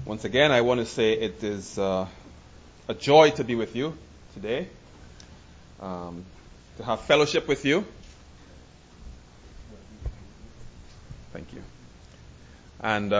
Once again, I want to say it is a joy to be with you today, to have fellowship with you. Thank you. And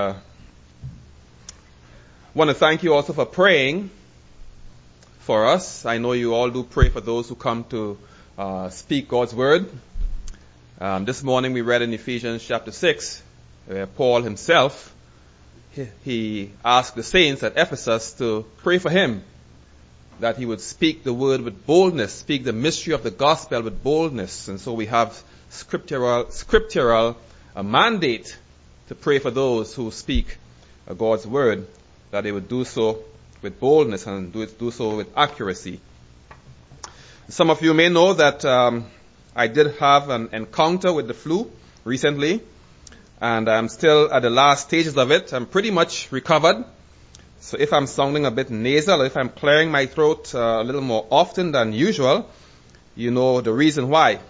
want to thank you also for praying for us. I know you all do pray for those who come to speak God's word. This morning we read in Ephesians chapter 6, where Paul himself, he asked the saints at Ephesus to pray for him, that he would speak the word with boldness, speak the mystery of the gospel with boldness. And so we have scriptural mandate to pray for those who speak God's word, that they would do so with boldness and do so with accuracy. Some of you may know that I did have an encounter with the flu recently, and I'm still at the last stages of it. I'm pretty much recovered. So if I'm sounding a bit nasal, if I'm clearing my throat a little more often than usual, you know the reason why.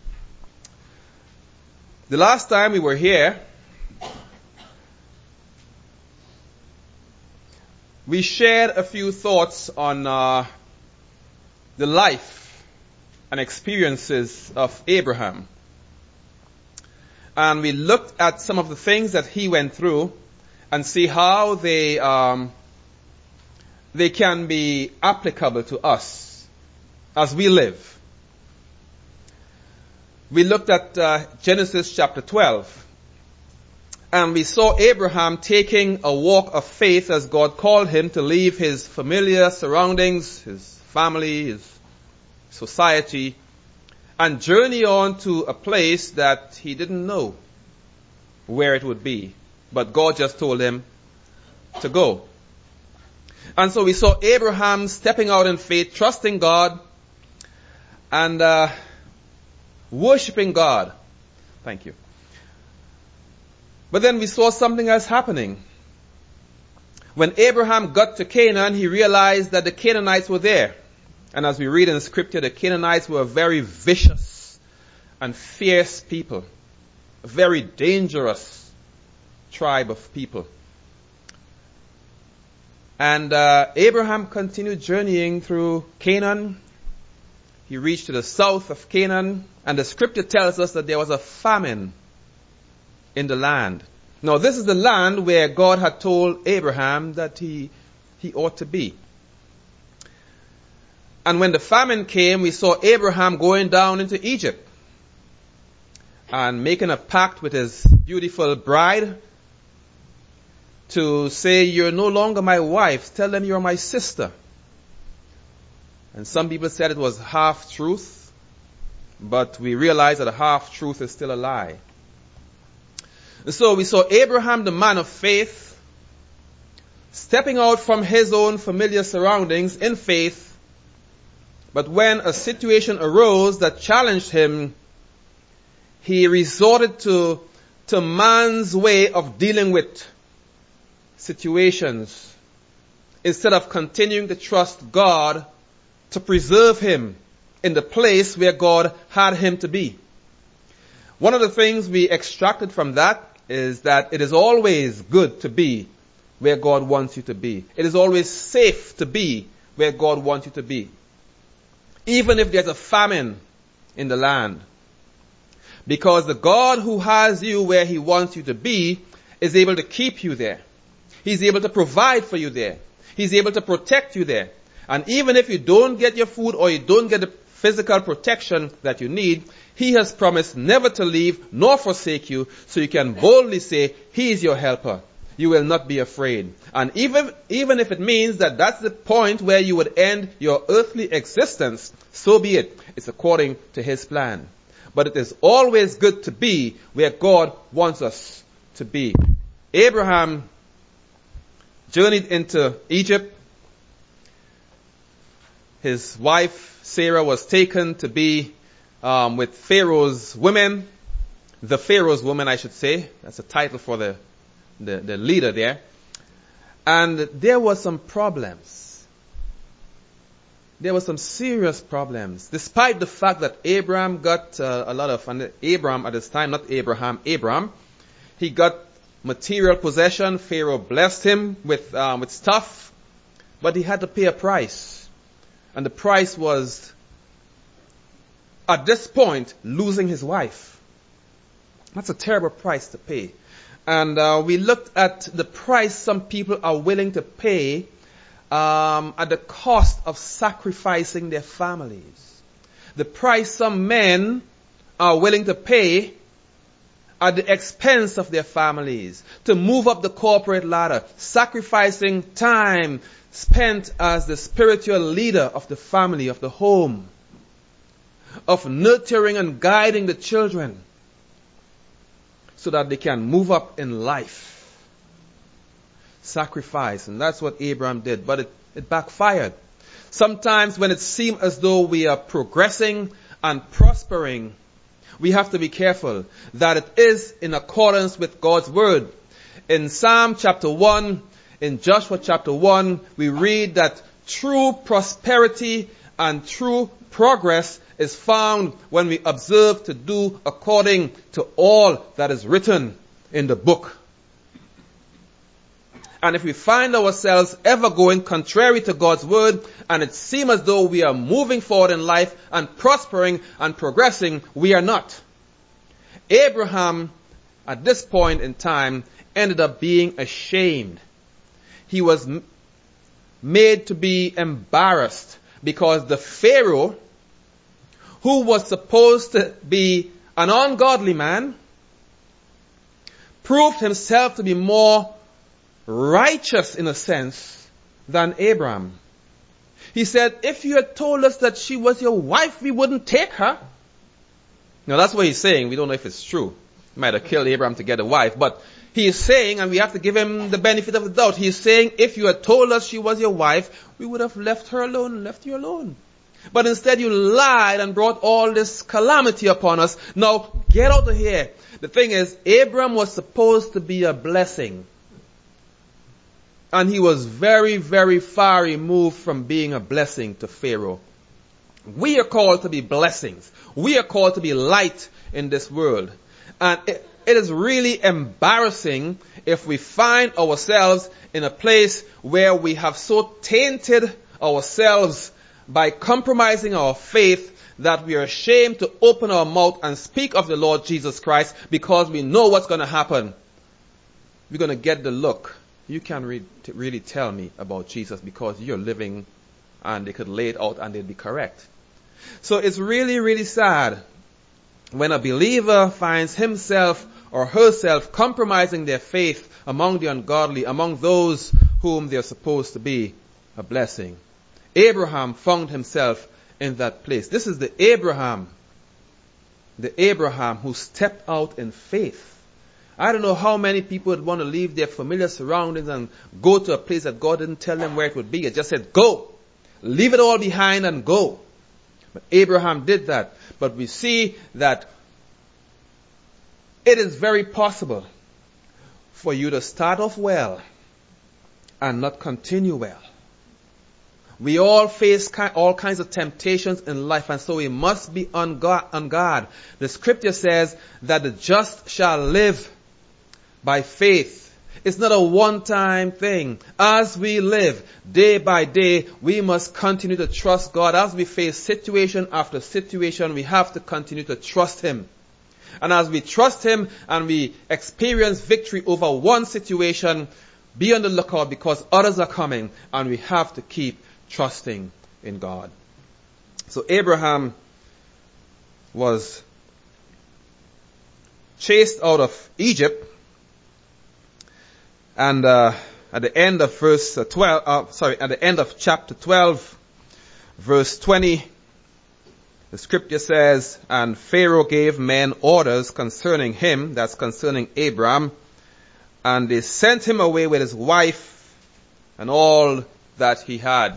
The last time we were here, we shared a few thoughts on the life and experiences of Abraham. And we looked at some of the things that he went through and see how they can be applicable to us as we live. We looked at Genesis chapter 12, and we saw Abraham taking a walk of faith as God called him to leave his familiar surroundings, his family, his society, and journey on to a place that he didn't know where it would be. But God just told him to go. And so we saw Abraham stepping out in faith, trusting God, and worshiping God. Thank you. But then we saw something else happening. When Abraham got to Canaan, he realized that the Canaanites were there. And as we read in the scripture, the Canaanites were a very vicious and fierce people, a very dangerous tribe of people. And Abraham continued journeying through Canaan. He reached to the south of Canaan, and the scripture tells us that there was a famine in the land. Now, this is the land where God had told Abraham that he ought to be. And when the famine came, we saw Abraham going down into Egypt and making a pact with his beautiful bride to say, "You're no longer my wife. Tell them you're my sister." And some people said it was half-truth, but we realize that a half-truth is still a lie. And so we saw Abraham, the man of faith, stepping out from his own familiar surroundings in faith. But when a situation arose that challenged him, he resorted to man's way of dealing with situations instead of continuing to trust God to preserve him in the place where God had him to be. One of the things we extracted from that is that it is always good to be where God wants you to be. It is always safe to be where God wants you to be, even if there's a famine in the land. Because the God who has you where he wants you to be is able to keep you there. He's able to provide for you there. He's able to protect you there. And even if you don't get your food or you don't get the physical protection that you need, he has promised never to leave nor forsake you, so you can boldly say, he is your helper. You will not be afraid. And even if it means that that's the point where you would end your earthly existence, so be it. It's according to his plan. But it is always good to be where God wants us to be. Abraham journeyed into Egypt. His wife, Sarah, was taken to be with Pharaoh's women. The Pharaoh's woman, I should say. That's a title for the leader there. And there were some problems. There were some serious problems. Despite the fact that Abraham got a lot of, and Abram at this time, not Abraham, Abram, he got material possession. Pharaoh blessed him with stuff, but he had to pay a price. And the price was, at this point, losing his wife. That's a terrible price to pay. And we looked at the price some people are willing to pay at the cost of sacrificing their families. The price some men are willing to pay at the expense of their families to move up the corporate ladder, sacrificing time spent as the spiritual leader of the family, of the home, of nurturing and guiding the children so that they can move up in life. Sacrifice, and that's what Abraham did, but it backfired. Sometimes when it seems as though we are progressing and prospering, we have to be careful that it is in accordance with God's word. In Psalm chapter 1, in Joshua chapter 1, we read that true prosperity and true progress is found when we observe to do according to all that is written in the book. And if we find ourselves ever going contrary to God's word, and it seems as though we are moving forward in life and prospering and progressing, we are not. Abraham, at this point in time, ended up being ashamed. He was made to be embarrassed because the Pharaoh, who was supposed to be an ungodly man, proved himself to be more righteous in a sense than Abraham. He said, if you had told us that she was your wife, we wouldn't take her. Now that's what he's saying. We don't know if it's true. He might have killed Abraham to get a wife, but he is saying, and we have to give him the benefit of the doubt, he is saying, if you had told us she was your wife, we would have left her alone and left you alone. But instead you lied and brought all this calamity upon us. Now get out of here. The thing is, Abraham was supposed to be a blessing. And he was very, very far removed from being a blessing to Pharaoh. We are called to be blessings. We are called to be light in this world. And it is really embarrassing if we find ourselves in a place where we have so tainted ourselves by compromising our faith that we are ashamed to open our mouth and speak of the Lord Jesus Christ because we know what's going to happen. We're going to get the look. You can't really tell me about Jesus because you're living, and they could lay it out and they'd be correct. So it's really, really sad when a believer finds himself or herself compromising their faith among the ungodly, among those whom they're supposed to be a blessing. Abraham found himself in that place. This is the Abraham who stepped out in faith. I don't know how many people would want to leave their familiar surroundings and go to a place that God didn't tell them where it would be. It just said, go. Leave it all behind and go. But Abraham did that. But we see that it is very possible for you to start off well and not continue well. We all face all kinds of temptations in life, and so we must be on guard. The scripture says that the just shall live by faith. It's not a one-time thing. As we live day by day, we must continue to trust God. As we face situation after situation, we have to continue to trust Him. And as we trust Him and we experience victory over one situation, be on the lookout because others are coming, and we have to keep trusting in God. So Abraham was chased out of Egypt, and at the end of at the end of chapter 12, verse 20, the scripture says, and Pharaoh gave men orders concerning him, that's concerning Abraham, and they sent him away with his wife and all that he had.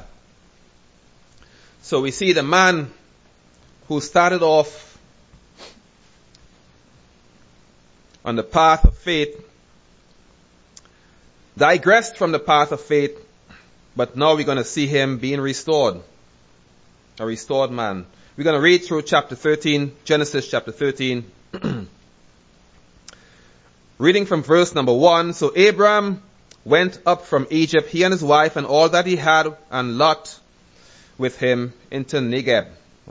So we see the man who started off on the path of faith digressed from the path of faith, but now we're going to see him being restored, a restored man. We're going to read through chapter 13, Genesis chapter 13. Reading from verse number 1. So Abram went up from Egypt, he and his wife and all that he had, and Lot with him into Negeb.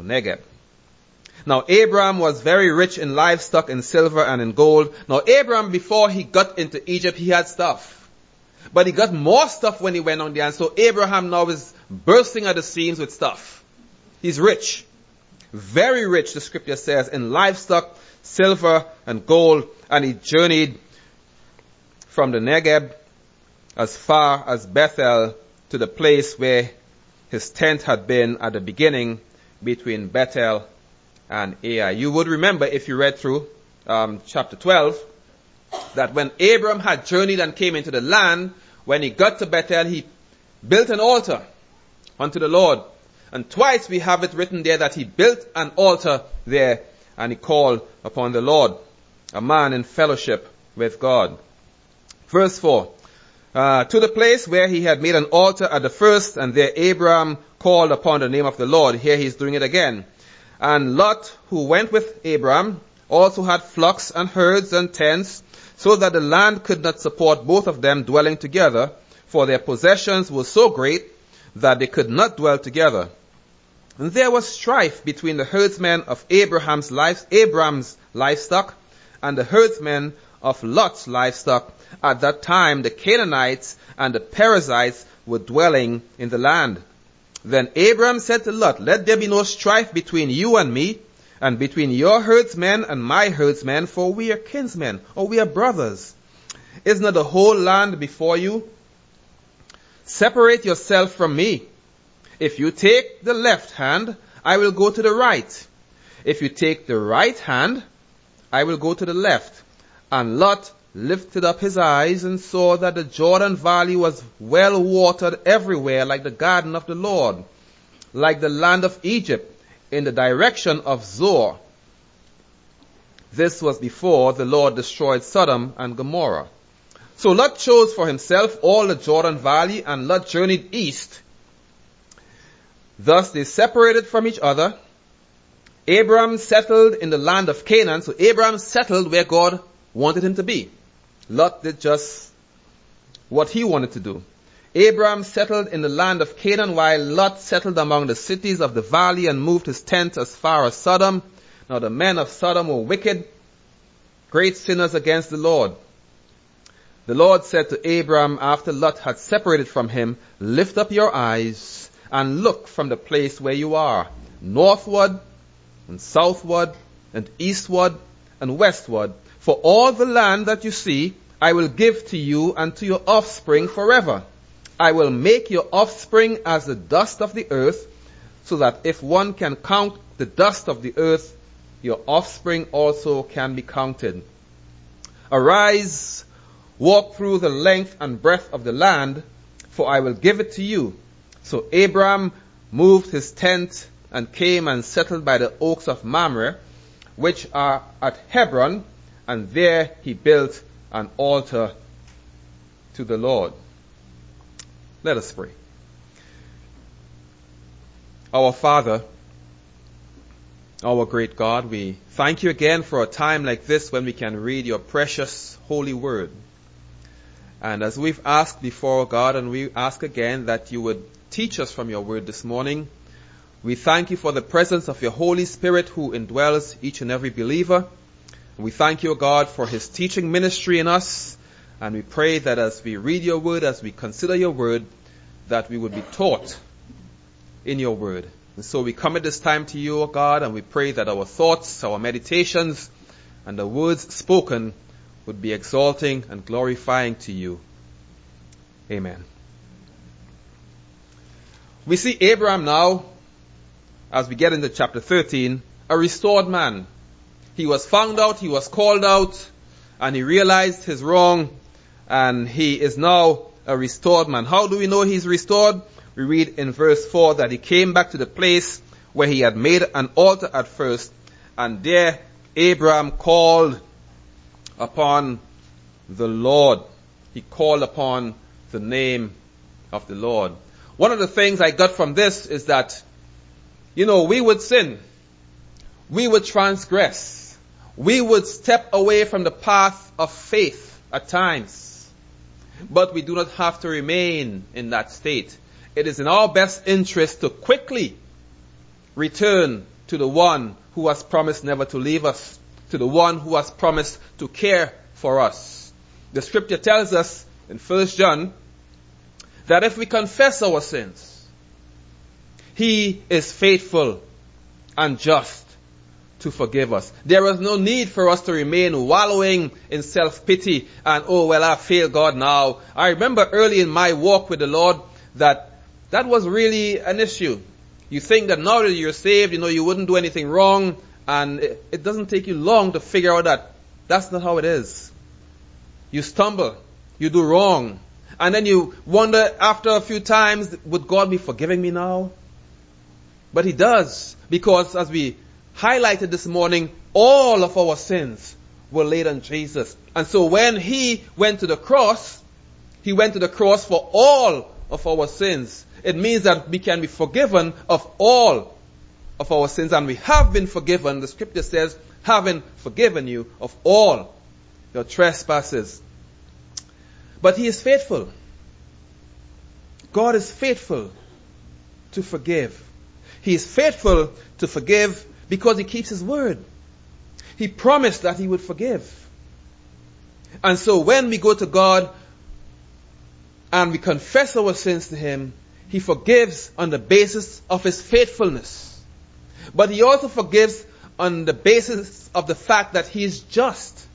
Now Abram was very rich in livestock, in silver and in gold. Now Abram, before he got into Egypt, he had stuff. But he got more stuff when he went on there. And so Abraham now is bursting at the seams with stuff. He's rich. Very rich, the scripture says, in livestock, silver and gold. And he journeyed from the Negeb as far as Bethel to the place where his tent had been at the beginning between Bethel and Ai. You would remember, if you read through chapter 12, that when Abram had journeyed and came into the land, when he got to Bethel, he built an altar unto the Lord. And twice we have it written there that he built an altar there and he called upon the Lord, a man in fellowship with God. Verse 4. To the place where he had made an altar at the first, and there Abram called upon the name of the Lord. Here he's doing it again. And Lot, who went with Abram, also had flocks and herds and tents, so that the land could not support both of them dwelling together, for their possessions were so great that they could not dwell together. And there was strife between the herdsmen of Abram's livestock and the herdsmen of Lot's livestock. At that time the Canaanites and the Perizzites were dwelling in the land. Then Abram said to Lot, let there be no strife between you and me, and between your herdsmen and my herdsmen, for we are kinsmen, or we are brothers. Is not the whole land before you? Separate yourself from me. If you take the left hand, I will go to the right. If you take the right hand, I will go to the left. And Lot lifted up his eyes and saw that the Jordan Valley was well watered everywhere, like the garden of the Lord, like the land of Egypt, in the direction of Zoar. This was before the Lord destroyed Sodom and Gomorrah. So Lot chose for himself all the Jordan Valley, and Lot journeyed east. Thus they separated from each other. Abram settled in the land of Canaan. So Abram settled where God wanted him to be. Lot did just what he wanted to do. Abram settled in the land of Canaan, while Lot settled among the cities of the valley and moved his tent as far as Sodom. Now the men of Sodom were wicked, great sinners against the Lord. The Lord said to Abram after Lot had separated from him, lift up your eyes and look from the place where you are, northward and southward and eastward and westward. For all the land that you see, I will give to you and to your offspring forever. I will make your offspring as the dust of the earth, so that if one can count the dust of the earth, your offspring also can be counted. Arise, walk through the length and breadth of the land, for I will give it to you. So Abram moved his tent and came and settled by the oaks of Mamre, which are at Hebron, and there he built an altar to the Lord. Let us pray. Our Father, our great God, we thank you again for a time like this when we can read your precious holy word. And as we've asked before, God, and we ask again that you would teach us from your word this morning, we thank you for the presence of your Holy Spirit who indwells each and every believer. We thank you, God, for his teaching ministry in us. And we pray that as we read your word, as we consider your word, that we would be taught in your word. And so we come at this time to you, O God, and we pray that our thoughts, our meditations, and the words spoken would be exalting and glorifying to you. Amen. We see Abraham now, as we get into chapter 13, a restored man. He was found out, he was called out, and he realized his wrong, and he is now a restored man. How do we know he's restored? We read in verse 4 that he came back to the place where he had made an altar at first, and there Abraham called upon the Lord. He called upon the name of the Lord. One of the things I got from this is that, we would sin. We would transgress. we would step away from the path of faith at times. But we do not have to remain in that state. It is in our best interest to quickly return to the one who has promised never to leave us, to the one who has promised to care for us. The scripture tells us in 1 John that if we confess our sins, He is faithful and just to forgive us. There is no need for us to remain wallowing in self-pity and, oh, well, I failed God now. I remember early in my walk with the Lord that was really an issue. You think that now that you're saved, you wouldn't do anything wrong, and it doesn't take you long to figure out that that's not how it is. You stumble, you do wrong, and then you wonder after a few times, would God be forgiving me now? But He does, because as we highlighted this morning, all of our sins were laid on Jesus. And so when He went to the cross, He went to the cross for all of our sins. It means that we can be forgiven of all of our sins, and we have been forgiven. The scripture says, having forgiven you of all your trespasses. But He is faithful. God is faithful to forgive. He is faithful to forgive because He keeps His word. He promised that He would forgive. And so when we go to God and we confess our sins to Him, He forgives on the basis of His faithfulness. But He also forgives on the basis of the fact that He is just.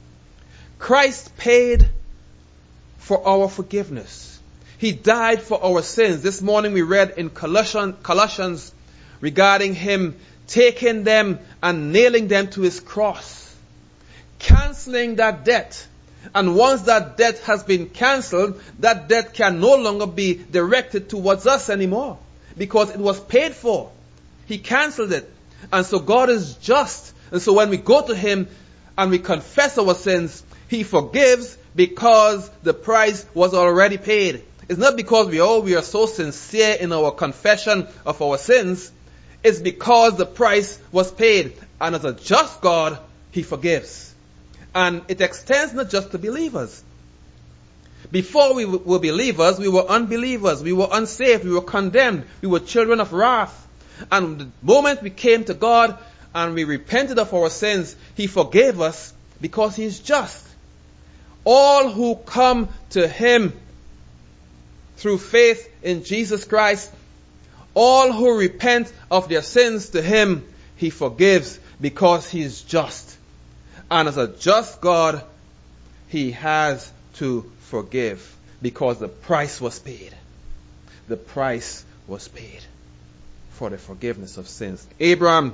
Christ paid for our forgiveness. He died for our sins. This morning we read in Colossians regarding Him taking them and nailing them to His cross, canceling that debt. And once that debt has been cancelled, that debt can no longer be directed towards us anymore, because it was paid for. He cancelled it. And so God is just. And so when we go to Him and we confess our sins, He forgives because the price was already paid. It's not because we are so sincere in our confession of our sins. It's because the price was paid. And as a just God, He forgives. And it extends not just to believers. Before we were believers, we were unbelievers. We were unsaved. We were condemned. We were children of wrath. And the moment we came to God and we repented of our sins, He forgave us because He is just. All who come to Him through faith in Jesus Christ, all who repent of their sins to Him, He forgives because He is just. And as a just God, He has to forgive because the price was paid. The price was paid for the forgiveness of sins. Abraham,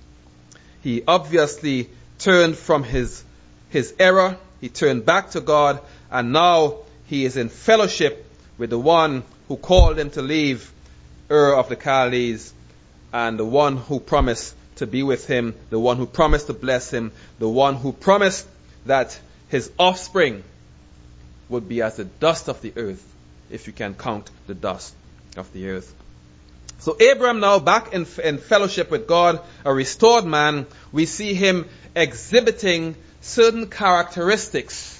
he obviously turned from his error. He turned back to God, and now he is in fellowship with the one who called him to leave Ur of the Chaldees, and the one who promised to be with him, the one who promised to bless him, the one who promised that his offspring would be as the dust of the earth, if you can count the dust of the earth. So Abraham now back in fellowship with God, a restored man, we see him exhibiting certain characteristics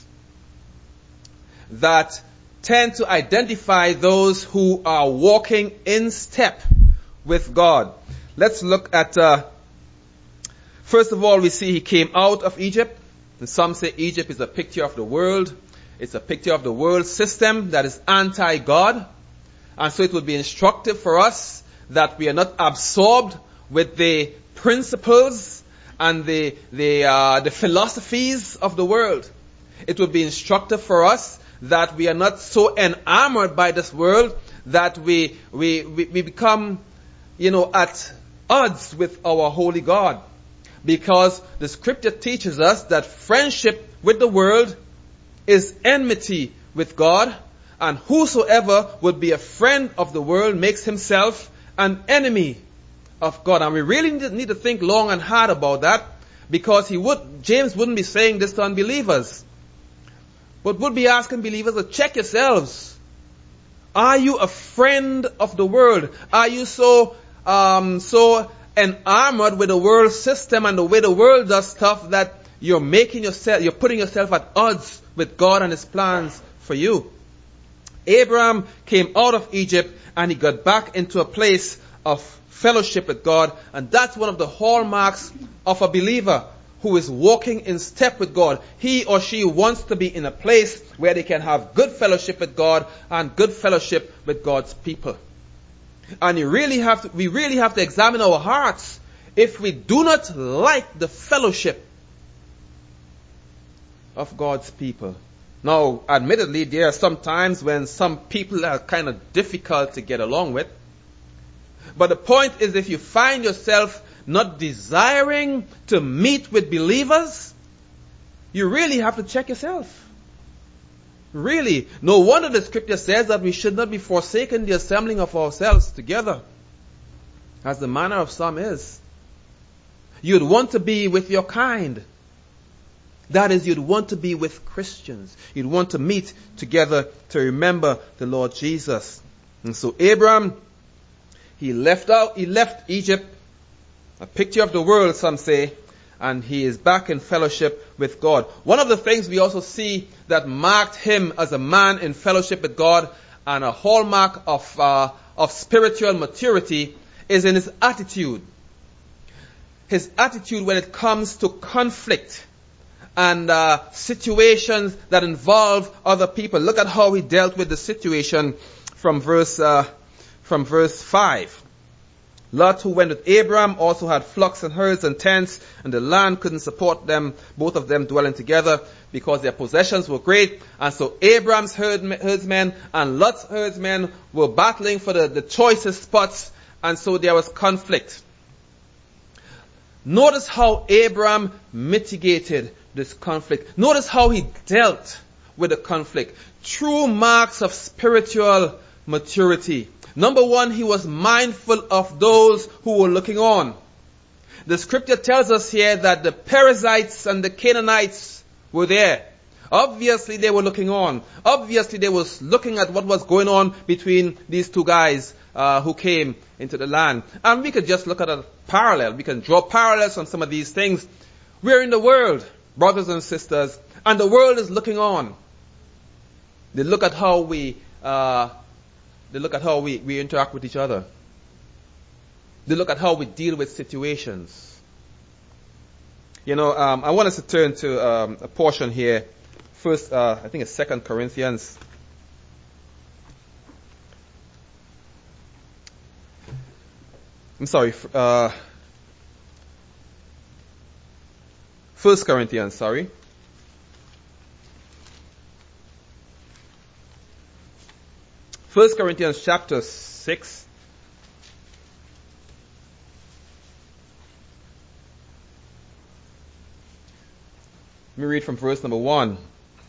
that tend to identify those who are walking in step with God. Let's look at, first of all, we see he came out of Egypt. And some say Egypt is a picture of the world. It's a picture of the world system that is anti-God. And so it would be instructive for us that we are not absorbed with the principles and the philosophies of the world. It would be instructive for us that we are not so enamored by this world that we become, at odds with our holy God. Because the scripture teaches us that friendship with the world is enmity with God, and whosoever would be a friend of the world makes himself an enemy of God. And we really need to think long and hard about that, because James wouldn't be saying this to unbelievers, but would be asking believers to check yourselves. Are you a friend of the world? Are you so enamored with the world system and the way the world does stuff that you're putting yourself at odds with God and His plans for you. Abraham came out of Egypt and he got back into a place of fellowship with God, and that's one of the hallmarks of a believer who is walking in step with God. He or she wants to be in a place where they can have good fellowship with God and good fellowship with God's people. And we really have to examine our hearts if we do not like the fellowship of God's people. Now, admittedly, there are some times when some people are kind of difficult to get along with. But the point is, if you find yourself not desiring to meet with believers, you really have to check yourself. Really. No wonder the scripture says that we should not be forsaking the assembling of ourselves together, as the manner of some is. You'd want to be with your kind. That is, you'd want to be with Christians. You'd want to meet together to remember the Lord Jesus. And so Abraham, he left Egypt, a picture of the world, some say, and he is back in fellowship with God. One of the things we also see that marked him as a man in fellowship with God and a hallmark of spiritual maturity is in his attitude. His attitude when it comes to conflict and situations that involve other people. Look at how he dealt with the situation from verse 5. Lot, who went with Abraham, also had flocks and herds and tents, and the land couldn't support them, both of them dwelling together, because their possessions were great. And so Abraham's herdsmen and Lot's herdsmen were battling for the choicest spots, and so there was conflict. Notice how Abraham mitigated this conflict. Notice how he dealt with the conflict. True marks of spiritual maturity. Number one, he was mindful of those who were looking on. The scripture tells us here that the Perizzites and the Canaanites were there. Obviously, they were looking on. Obviously, they was looking at what was going on between these two guys who came into the land. And we could just look at a parallel. We can draw parallels on some of these things. We're in the world, brothers and sisters, and the world is looking on. They look at how we interact with each other. They look at how we deal with situations. I want us to turn to a portion here. First, I think it's 2 Corinthians. I'm sorry. 1 Corinthians, sorry. First Corinthians chapter 6. Let me read from verse number 1.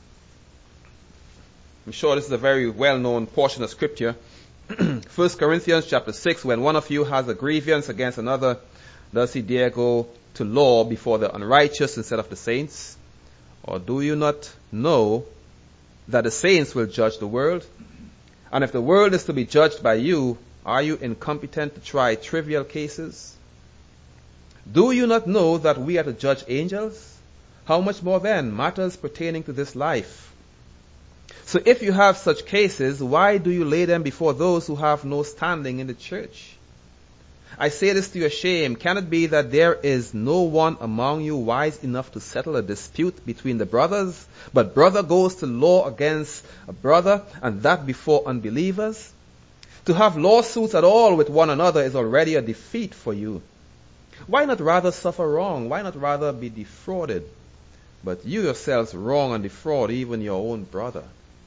I'm sure this is a very well-known portion of scripture. 1 Corinthians chapter 6, when one of you has a grievance against another, does he dare go to law before the unrighteous instead of the saints? Or do you not know that the saints will judge the world? And if the world is to be judged by you, are you incompetent to try trivial cases? Do you not know that we are to judge angels? How much more then matters pertaining to this life? So if you have such cases, why do you lay them before those who have no standing in the church? I say this to your shame. Can it be that there is no one among you wise enough to settle a dispute between the brothers, but brother goes to law against a brother, and that before unbelievers? To have lawsuits at all with one another is already a defeat for you. Why not rather suffer wrong? Why not rather be defrauded? But you yourselves wrong and defraud even your own brother.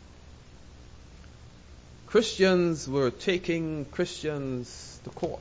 Christians were taking Christians to court.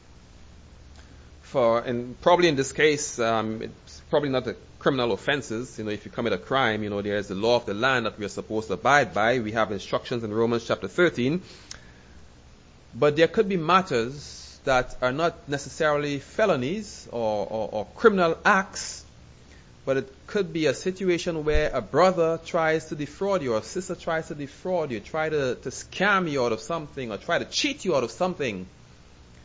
Probably in this case, it's probably not the criminal offenses. If you commit a crime, there's the law of the land that we are supposed to abide by. We have instructions in Romans chapter 13. But there could be matters that are not necessarily felonies or criminal acts, but it could be a situation where a brother tries to defraud you, or a sister tries to defraud you, try to scam you out of something, or try to cheat you out of something.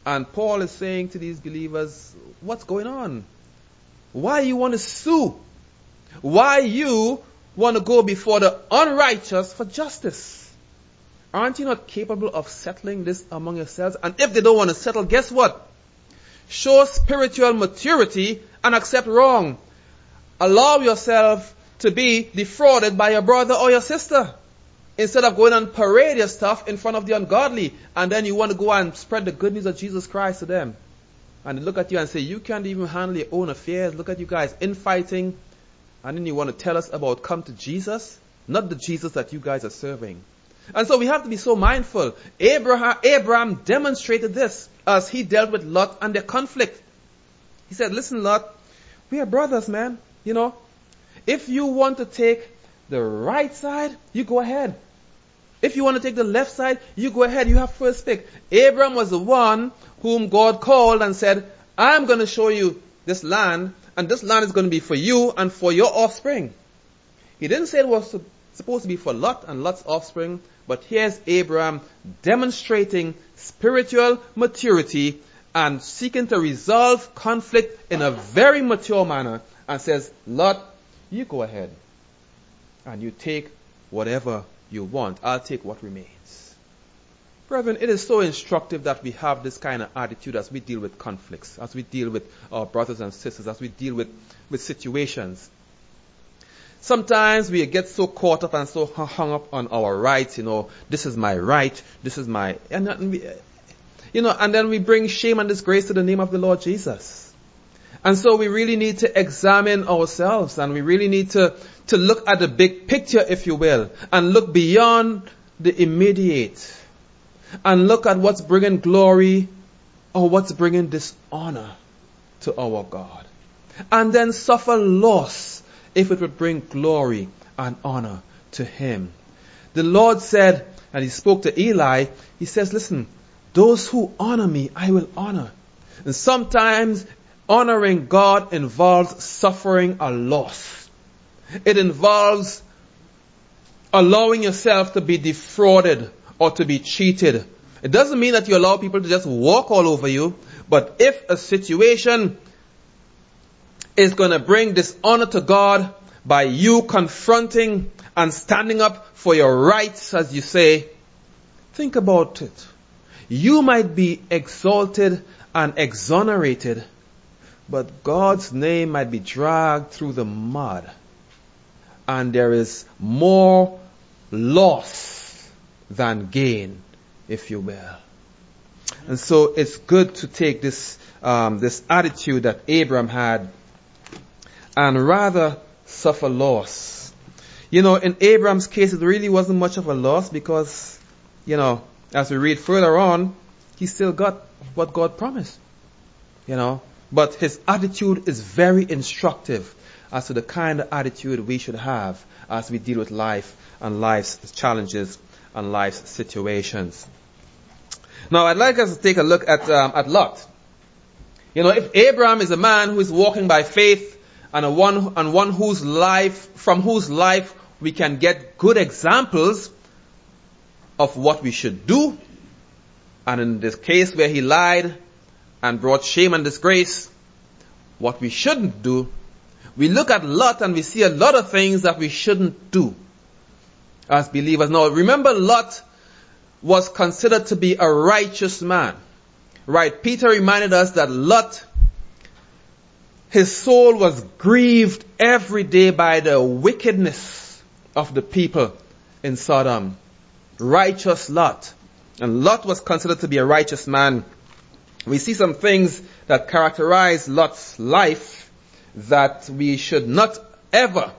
And Paul is saying to these believers, what's going on? Why you want to sue? Why you want to go before the unrighteous for justice? Aren't you not capable of settling this among yourselves? And if they don't want to settle, guess what? Show spiritual maturity and accept wrong. Allow yourself to be defrauded by your brother or your sister, instead of going and parade your stuff in front of the ungodly, and then you want to go and spread the good news of Jesus Christ to them. And they look at you and say, you can't even handle your own affairs. Look at you guys infighting. And then you want to tell us about come to Jesus? Not the Jesus that you guys are serving. And so we have to be so mindful. Abraham demonstrated this as he dealt with Lot and their conflict. He said, listen, Lot, we are brothers, man. You know, if you want to take the right side, you go ahead. If you want to take the left side, you go ahead. You have first pick. Abraham was the one whom God called and said, I'm going to show you this land, and this land is going to be for you and for your offspring. He didn't say it was supposed to be for Lot and Lot's offspring, but here's Abraham demonstrating spiritual maturity and seeking to resolve conflict in a very mature manner, and says, Lot, you go ahead and you take whatever you want. I'll take what remains. Brethren, it is so instructive that we have this kind of attitude as we deal with conflicts, as we deal with our brothers and sisters, as we deal with situations. Sometimes we get so caught up and so hung up on our rights, this is my right, this is my, and then we bring shame and disgrace to the name of the Lord Jesus. And so we really need to examine ourselves, and we really need to look at the big picture, if you will, and look beyond the immediate, and look at what's bringing glory or what's bringing dishonor to our God. And then suffer loss if it would bring glory and honor to Him. The Lord said, and He spoke to Eli, He says, listen, those who honor me, I will honor. And sometimes honoring God involves suffering a loss. It involves allowing yourself to be defrauded or to be cheated. It doesn't mean that you allow people to just walk all over you, but if a situation is going to bring dishonor to God by you confronting and standing up for your rights, as you say, think about it. You might be exalted and exonerated, but God's name might be dragged through the mud, and there is more loss than gain, if you will. And so it's good to take this attitude that Abraham had and rather suffer loss. In Abraham's case, it really wasn't much of a loss because, as we read further on, he still got what God promised. But his attitude is very instructive as to the kind of attitude we should have as we deal with life and life's challenges and life's situations. Now, I'd like us to take a look at Lot. If Abraham is a man who is walking by faith and one whose life we can get good examples of what we should do, and in this case where he lied and brought shame and disgrace, what we shouldn't do, we look at Lot and we see a lot of things that we shouldn't do as believers. Now, remember, Lot was considered to be a righteous man. Right? Peter reminded us that Lot, his soul was grieved every day by the wickedness of the people in Sodom. Righteous Lot. And Lot was considered to be a righteous man. We see some things that characterize Lot's life that we should not ever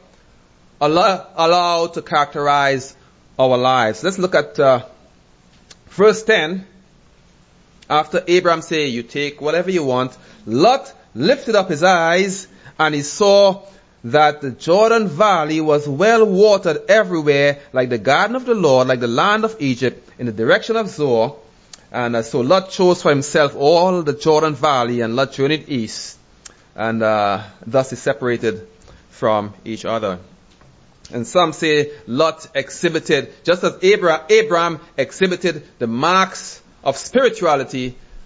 allow to characterize our lives. Let's look at verse 10. After Abraham said, you take whatever you want, Lot lifted up his eyes and he saw that the Jordan Valley was well watered everywhere, like the garden of the Lord, like the land of Egypt, in the direction of Zoar. And so Lot chose for himself all the Jordan Valley, and Lot journeyed east, and thus is separated from each other. And some say Lot exhibited, just as Abraham exhibited the marks of spirituality,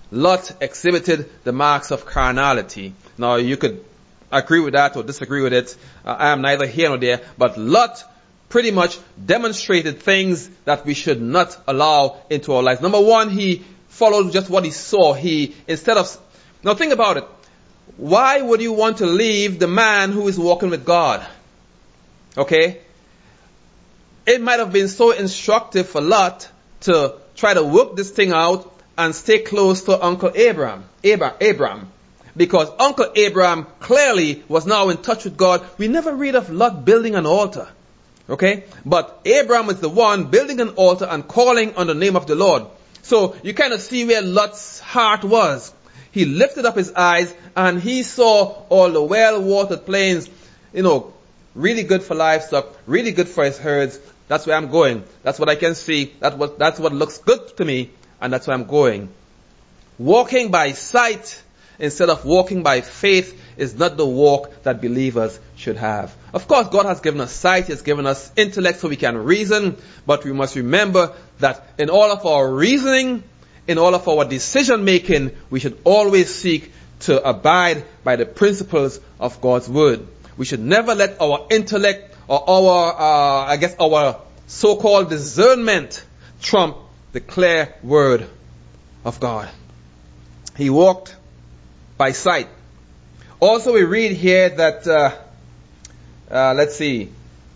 Lot exhibited the marks of carnality. Now you could agree with that or disagree with it. I am neither here nor there, but Lot pretty much demonstrated things that we should not allow into our lives. Number one, he followed just what he saw. Now think about it. Why would you want to leave the man who is walking with God? Okay? It might have been so instructive for Lot to try to work this thing out and stay close to Uncle Abraham. Because Uncle Abraham clearly was now in touch with God. We never read of Lot building an altar. Okay? But Abraham is the one building an altar and calling on the name of the Lord. So you kind of see where Lot's heart was. He lifted up his eyes and he saw all the well-watered plains, really good for livestock, really good for his herds. That's where I'm going. That's what I can see. That's what looks good to me, and that's where I'm going. Walking by sight instead of walking by faith is not the walk that believers should have. Of course, God has given us sight, He has given us intellect so we can reason, but we must remember that in all of our reasoning, in all of our decision making, we should always seek to abide by the principles of God's Word. We should never let our intellect or our so-called discernment trump the clear Word of God. He walked by sight. Also, we read here that, let's see,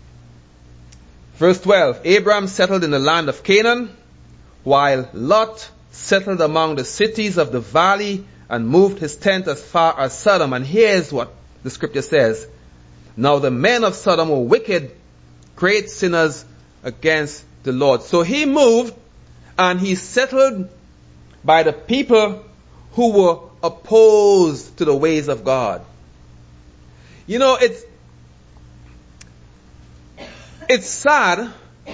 verse 12, Abraham settled in the land of Canaan, while Lot settled among the cities of the valley and moved his tent as far as Sodom. And here's what the scripture says. Now the men of Sodom were wicked, great sinners against the Lord. So he moved and he settled by the people who were opposed to the ways of God. It's sad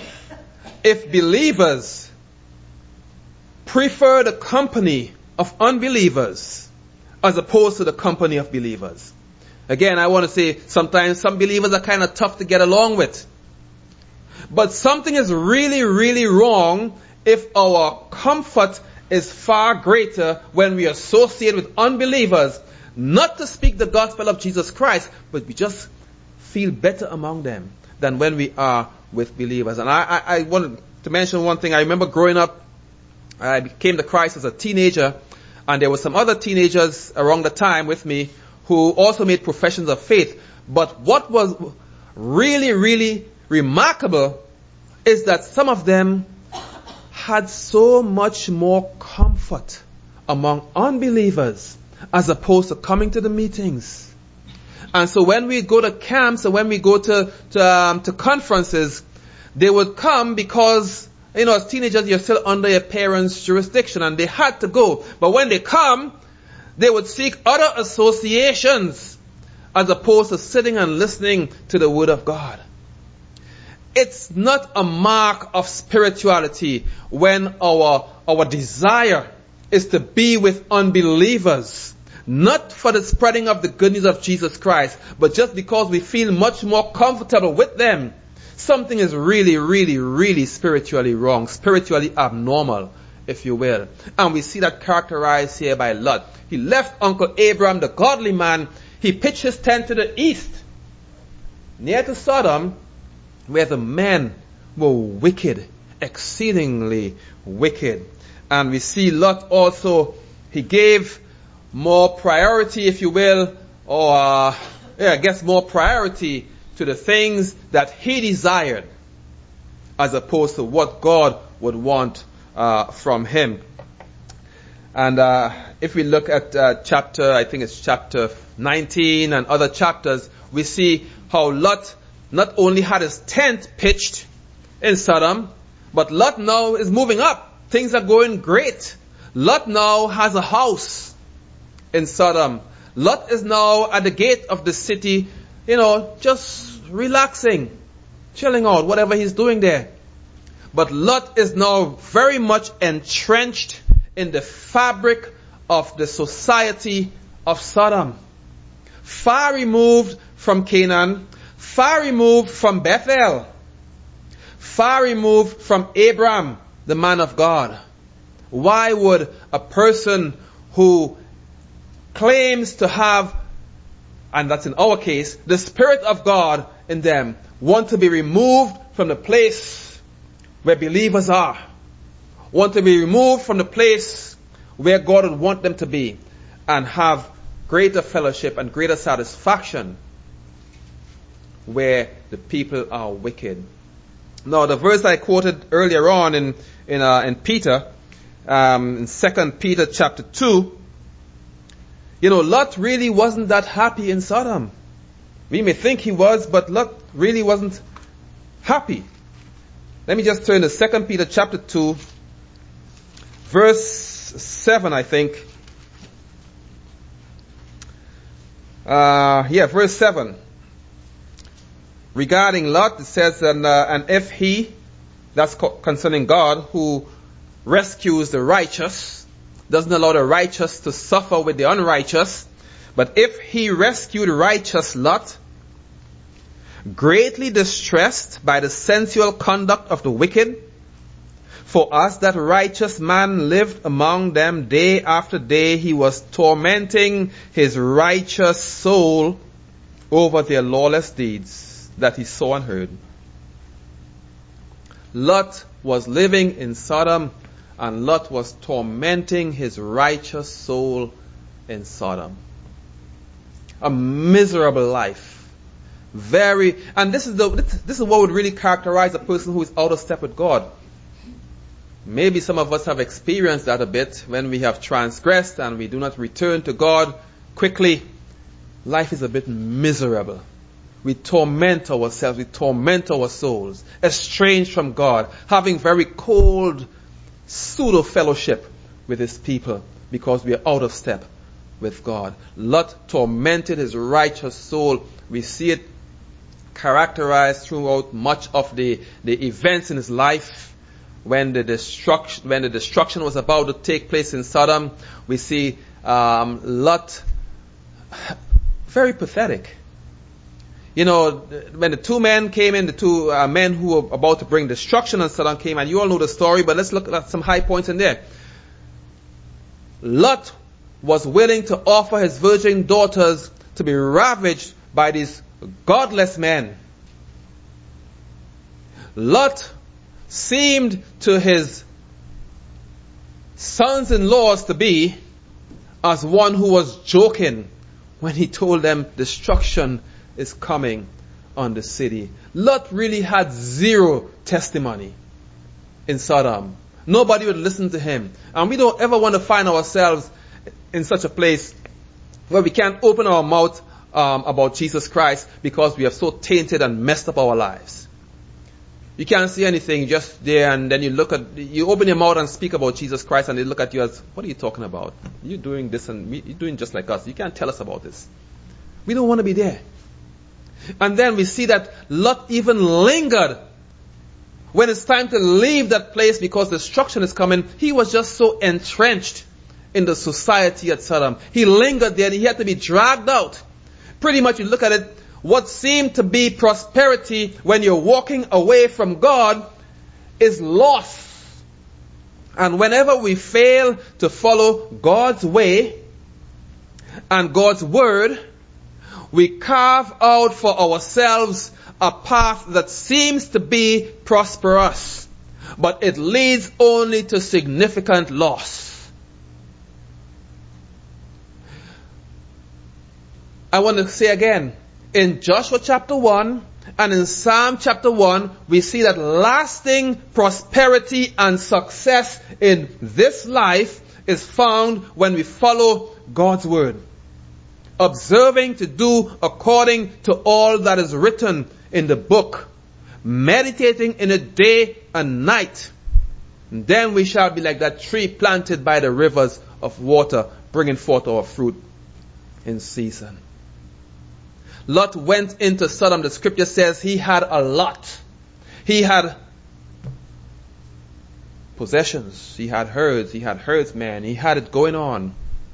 if believers prefer the company of unbelievers as opposed to the company of believers. Again, I want to say sometimes some believers are kind of tough to get along with. But something is really, really wrong if our comfort is far greater when we associate with unbelievers, not to speak the gospel of Jesus Christ, but we just feel better among them than when we are with believers. And I wanted to mention one thing. I remember growing up, I came to Christ as a teenager, and there were some other teenagers around the time with me who also made professions of faith. But what was really, really remarkable is that some of them had so much more comfort among unbelievers as opposed to coming to the meetings. And so when we go to camps or when we go to conferences, they would come because, as teenagers, you're still under your parents' jurisdiction and they had to go. But when they come, they would seek other associations as opposed to sitting and listening to the Word of God. It's not a mark of spirituality when our desire is to be with unbelievers, not for the spreading of the good news of Jesus Christ, but just because we feel much more comfortable with them. Something is really, really, really spiritually wrong, spiritually abnormal, if you will. And we see that characterized here by Lot. He left Uncle Abraham, the godly man. He pitched his tent to the east, near to Sodom, where the men were wicked, exceedingly wicked. And we see Lot also, he gave more priority, if you will, or more priority to the things that he desired as opposed to what God would want from him. And if we look at chapter 19 and other chapters, we see how Lot not only had his tent pitched in Sodom, but Lot now is moving up. Things are going great. Lot now has a house in Sodom. Lot is now at the gate of the city, just relaxing, chilling out, whatever he's doing there. But Lot is now very much entrenched in the fabric of the society of Sodom. Far removed from Canaan, far removed from Bethel, far removed from Abraham, the man of God. Why would a person who claims to have, and that's in our case, the Spirit of God in them, want to be removed from the place where believers are? Want to be removed from the place where God would want them to be and have greater fellowship and greater satisfaction where the people are wicked. Now, the verse I quoted earlier on in Peter, in 2 Peter chapter 2, Lot really wasn't that happy in Sodom. We may think he was, but Lot really wasn't happy. Let me just turn to 2 Peter chapter 2, verse 7, I think. Verse 7. Regarding Lot, it says, and if he, that's concerning God, who rescues the righteous, doesn't allow the righteous to suffer with the unrighteous, but if he rescued righteous Lot, greatly distressed by the sensual conduct of the wicked, for as that righteous man lived among them day after day, he was tormenting his righteous soul over their lawless deeds that he saw and heard. Lot was living in Sodom, and Lot was tormenting his righteous soul in Sodom. A miserable life. And this is what would really characterize a person who is out of step with God. Maybe some of us have experienced that a bit when we have transgressed and we do not return to God quickly. Life is a bit miserable. We torment ourselves, we torment our souls, estranged from God, having very cold pseudo fellowship with his people because we are out of step with God. Lot tormented his righteous soul. We see it characterized throughout much of the events in his life. When the destruction was about to take place in Sodom, we see Lot very pathetic. When the two men came in, the two men who were about to bring destruction on Sodom came, and you all know the story, but let's look at some high points in there. Lot was willing to offer his virgin daughters to be ravaged by these godless men. Lot seemed to his sons-in-laws to be as one who was joking when he told them destruction is coming on the city. Lot really had zero testimony in Sodom. Nobody would listen to him. And we don't ever want to find ourselves in such a place where we can't open our mouth about Jesus Christ because we have so tainted and messed up our lives. You can't see anything just there, and then you open your mouth and speak about Jesus Christ, and they look at you as, what are you talking about? You're doing this and you're doing just like us. You can't tell us about this. We don't want to be there. And then we see that Lot even lingered when it's time to leave that place because destruction is coming. He was just so entrenched in the society at Sodom. He lingered there and he had to be dragged out. Pretty much you look at it, what seemed to be prosperity when you're walking away from God is loss. And whenever we fail to follow God's way and God's word, we carve out for ourselves a path that seems to be prosperous, but it leads only to significant loss. I want to say again, in Joshua chapter 1 and in Psalm chapter 1, we see that lasting prosperity and success in this life is found when we follow God's word, observing to do according to all that is written in the book, meditating in it day and night. And then we shall be like that tree planted by the rivers of water, bringing forth our fruit in season. Lot went into Sodom. The scripture says he had a lot. He had possessions. He had herds. He had herdsmen. He had it going on.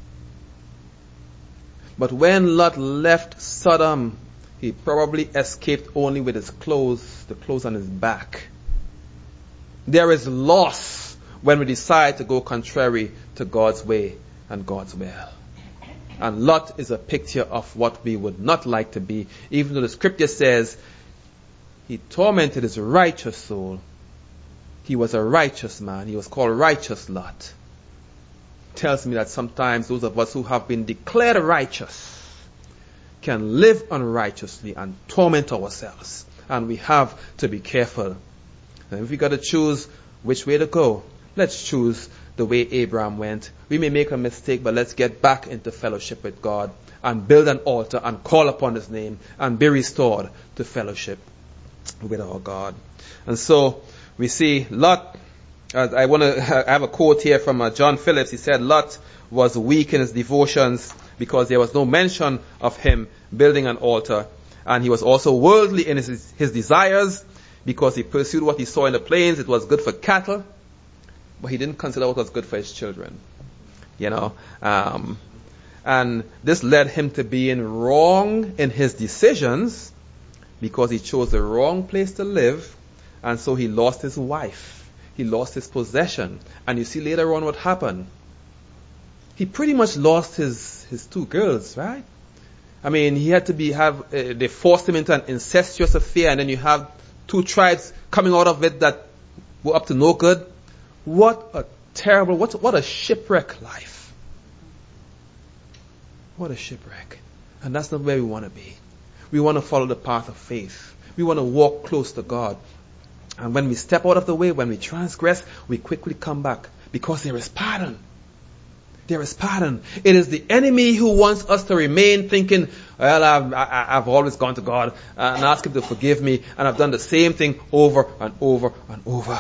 But when Lot left Sodom, he probably escaped only with his clothes, the clothes on his back. There is loss when we decide to go contrary to God's way and God's will. And Lot is a picture of what we would not like to be, even though the scripture says he tormented his righteous soul. He was a righteous man. He was called righteous Lot. Tells me that sometimes those of us who have been declared righteous can live unrighteously and torment ourselves. And we have to be careful. And if we got to choose which way to go, let's choose the way Abraham went. We may make a mistake, but let's get back into fellowship with God and build an altar and call upon His name and be restored to fellowship with our God. And so we see Lot. I have a quote here from John Phillips. He said Lot was weak in his devotions because there was no mention of him building an altar. And he was also worldly in his desires because he pursued what he saw in the plains. It was good for cattle, but he didn't consider what was good for his children. And this led him to being wrong in his decisions because he chose the wrong place to live, and so he lost his wife. He lost his possession. And you see later on what happened. He pretty much lost his two girls, right? I mean, he had to they forced him into an incestuous affair, and then you have two tribes coming out of it that were up to no good. What a terrible, what a shipwreck life. What a shipwreck. And that's not where we want to be. We want to follow the path of faith. We want to walk close to God. And when we step out of the way, when we transgress, we quickly come back because there is pardon. There is pardon. It is the enemy who wants us to remain thinking, well, I've always gone to God and asked Him to forgive me, and I've done the same thing over and over and over.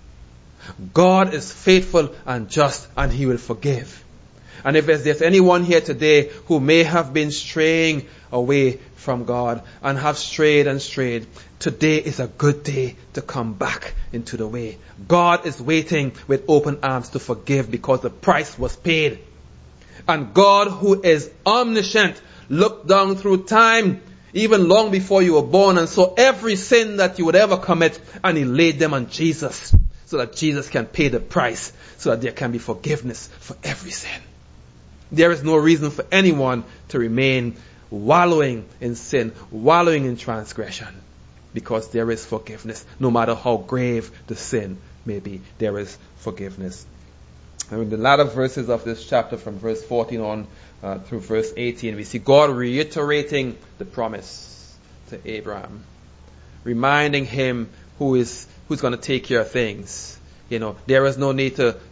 God is faithful and just, and He will forgive. And if there's anyone here today who may have been straying away from God and have strayed and strayed, today is a good day to come back into the way. God is waiting with open arms to forgive because the price was paid. And God, who is omniscient, looked down through time, even long before you were born, and saw every sin that you would ever commit, and He laid them on Jesus so that Jesus can pay the price, so that there can be forgiveness for every sin. There is no reason for anyone to remain wallowing in sin, wallowing in transgression, because there is forgiveness. No matter how grave the sin may be, there is forgiveness. And in the latter verses of this chapter, from verse 14 on through verse 18, we see God reiterating the promise to Abraham, reminding him who's going to take care of things. There is no need to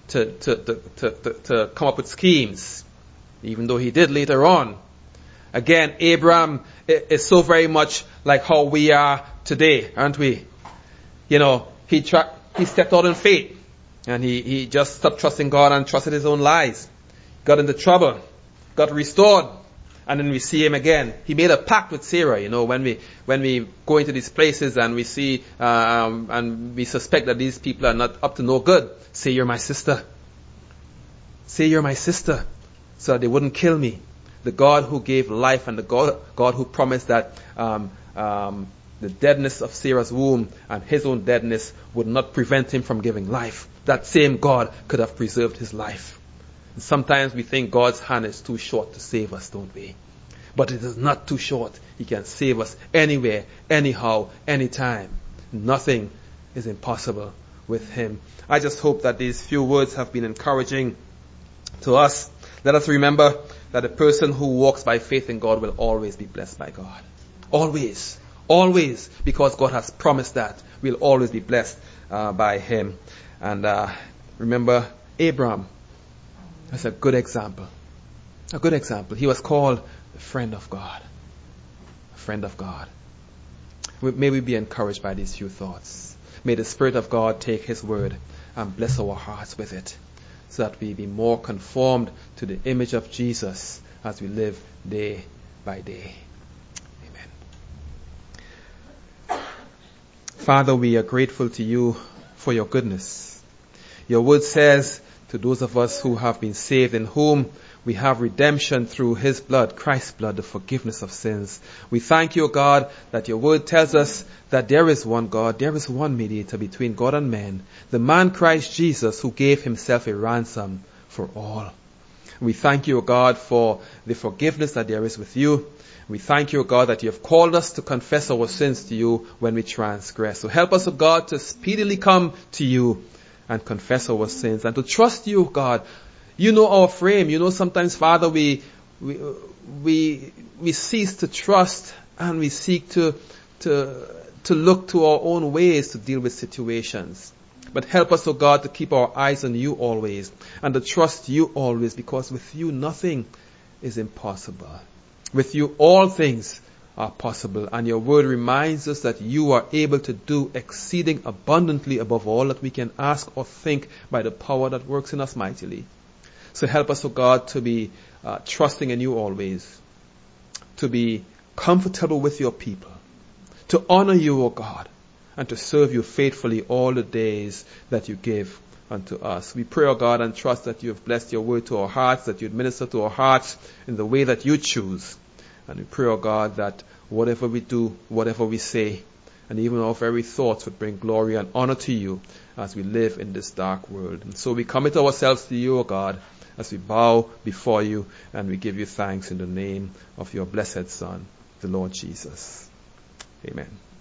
come up with schemes, even though he did later on. Again, Abraham is so very much like how we are today, aren't we? He stepped out in faith, and he just stopped trusting God and trusted his own lies. Got into trouble, got restored, and then we see him again. He made a pact with Sarah. When we go into these places and we see and we suspect that these people are not up to no good, say you're my sister. Say you're my sister, so that they wouldn't kill me. The God who gave life, and the God who promised that the deadness of Sarah's womb and his own deadness would not prevent him from giving life. That same God could have preserved his life. And sometimes we think God's hand is too short to save us, don't we? But it is not too short. He can save us anywhere, anyhow, anytime. Nothing is impossible with Him. I just hope that these few words have been encouraging to us. Let us remember that a person who walks by faith in God will always be blessed by God. Always. Always. Because God has promised that. We'll always be blessed by Him. And remember Abraham. That's a good example. A good example. He was called the friend of God. A friend of God. May we be encouraged by these few thoughts. May the Spirit of God take His word and bless our hearts with it, so that we be more conformed to the image of Jesus as we live day by day. Amen. Father, we are grateful to You for Your goodness. Your word says to those of us who have been saved, in whom we have redemption through His blood, Christ's blood, the forgiveness of sins. We thank you, O God, that your word tells us that there is one God, there is one mediator between God and man, the man Christ Jesus, who gave himself a ransom for all. We thank you, O God, for the forgiveness that there is with you. We thank you, O God, that you have called us to confess our sins to you when we transgress. So help us, O God, to speedily come to you and confess our sins and to trust you, God. You know our frame. You know sometimes, Father, we cease to trust and we seek to look to our own ways to deal with situations. But help us, O God, to keep our eyes on you always and to trust you always, because with you nothing is impossible. With you all things are possible, and your word reminds us that you are able to do exceeding abundantly above all that we can ask or think by the power that works in us mightily. So help us, O God, to be trusting in you always, to be comfortable with your people, to honor you, O God, and to serve you faithfully all the days that you give unto us. We pray, O God, and trust that you have blessed your word to our hearts, that you administer to our hearts in the way that you choose. And we pray, O God, that whatever we do, whatever we say, and even our very thoughts would bring glory and honor to you as we live in this dark world. And so we commit ourselves to you, O God, as we bow before you, and we give you thanks in the name of your blessed Son, the Lord Jesus. Amen.